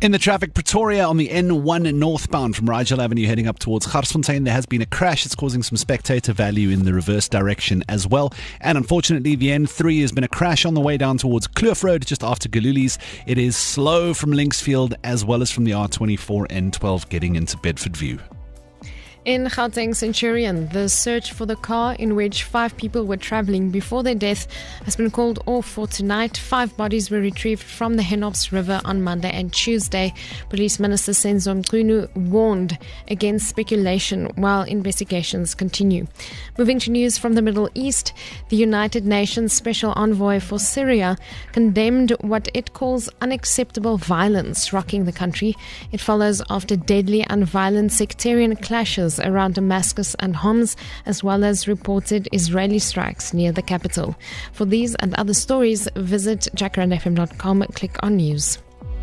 In the traffic, Pretoria on the N1 northbound from Rigel Avenue heading up towards Garsfontein, there has been a crash. It's causing some spectator value in the reverse direction as well. And unfortunately, the N3 has been a crash on the way down towards Kloof Road just after Galulies. It is slow from Linksfield as well as from the R24 N12 getting into Bedford View. In Gauteng Centurion, the search for the car in which 5 people were travelling before their death has been called off for tonight. 5 bodies were retrieved from the Henops River on Monday and Tuesday. Police Minister Senzo Mchunu warned against speculation while investigations continue. Moving to news from the Middle East, the United Nations Special Envoy for Syria condemned what it calls unacceptable violence rocking the country. It follows after deadly and violent sectarian clashes around Damascus and Homs, as well as reported Israeli strikes near the capital. For these and other stories, visit jacarandfm.com, click on news.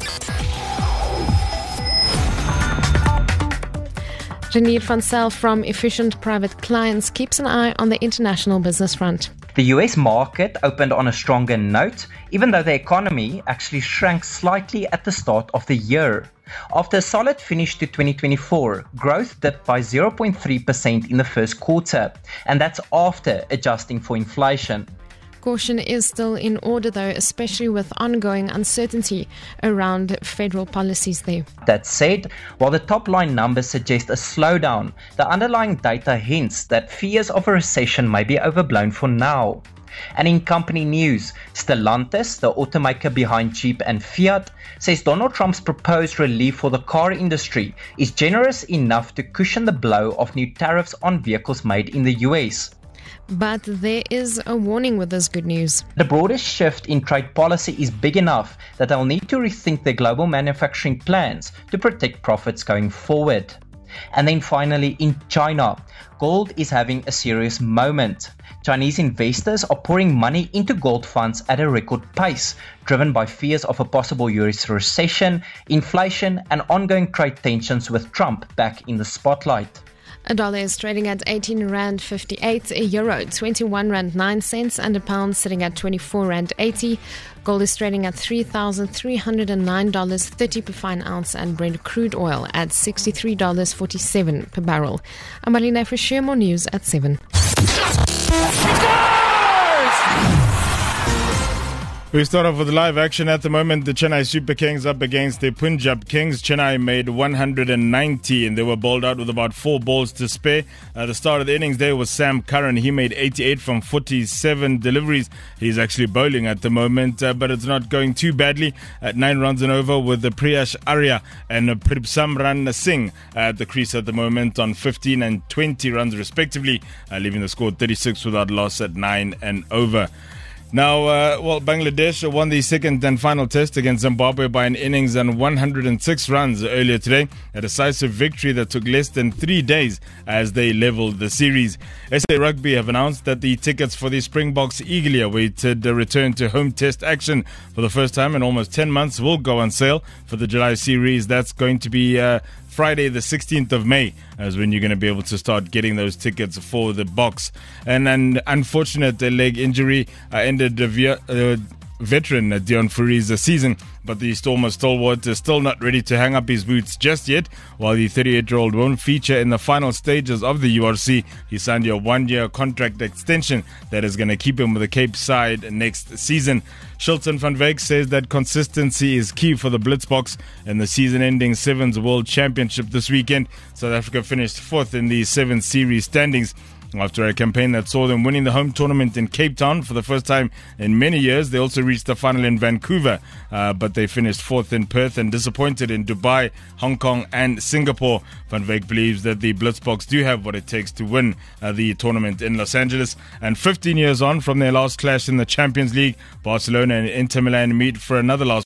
Renier van Zyl from Efficient Private Clients keeps an eye on the international business front. The US market opened on a stronger note, even though the economy actually shrank slightly at the start of the year. After a solid finish to 2024, growth dipped by 0.3% in the first quarter, and that's after adjusting for inflation. Caution is still in order, though, especially with ongoing uncertainty around federal policies there. That said, while the top-line numbers suggest a slowdown, the underlying data hints that fears of a recession may be overblown for now. And in company news, Stellantis, the automaker behind Jeep and Fiat, says Donald Trump's proposed relief for the car industry is generous enough to cushion the blow of new tariffs on vehicles made in the US. But there is a warning with this good news. The broader shift in trade policy is big enough that they'll need to rethink their global manufacturing plans to protect profits going forward. And then finally, in China, gold is having a serious moment. Chinese investors are pouring money into gold funds at a record pace, driven by fears of a possible US recession, inflation, and ongoing trade tensions with Trump back in the spotlight. A dollar is trading at 18 Rand 58, a euro 21 Rand 9 cents, and a pound sitting at 24 Rand 80. Gold is trading at $3,309.30 per fine ounce, and Brent crude oil at $63.47 per barrel. I'm Marlene Fisher, more news at 7. We start off with live action at the moment. The Chennai Super Kings up against the Punjab Kings. Chennai made 190 and they were bowled out with about 4 balls to spare. The start of the innings there was Sam Curran. He made 88 from 47 deliveries. He's actually bowling at the moment, but it's not going too badly. At 9 runs and over with the Priyash Arya and Pribsamran Singh at the crease at the moment on 15 and 20 runs respectively, leaving the score 36 without loss at 9 and over. Now, Bangladesh won the second and final test against Zimbabwe by an innings and 106 runs earlier today. A decisive victory that took less than 3 days as they levelled the series. SA Rugby have announced that the tickets for the Springboks eagerly awaited return to home test action for the first time in almost 10 months will go on sale for the July series. That's going to be Friday the 16th of May is when you're going to be able to start getting those tickets for the Boks. And an unfortunate leg injury ended veteran Deon Fourie's season, but the Stormer stalwart is still not ready to hang up his boots just yet. While the 38-year-old won't feature in the final stages of the URC, he signed a 1-year contract extension that is going to keep him with the Cape side next season. Shilton van Wyk says that consistency is key for the Blitzboks in the season-ending Sevens World Championship this weekend. South Africa finished 4th in the Sevens Series standings. After a campaign that saw them winning the home tournament in Cape Town for the first time in many years, they also reached the final in Vancouver, but they finished 4th in Perth and disappointed in Dubai, Hong Kong and Singapore. Van Wyk believes that the Blitzboks do have what it takes to win the tournament in Los Angeles. And 15 years on from their last clash in the Champions League, Barcelona and Inter Milan meet for another last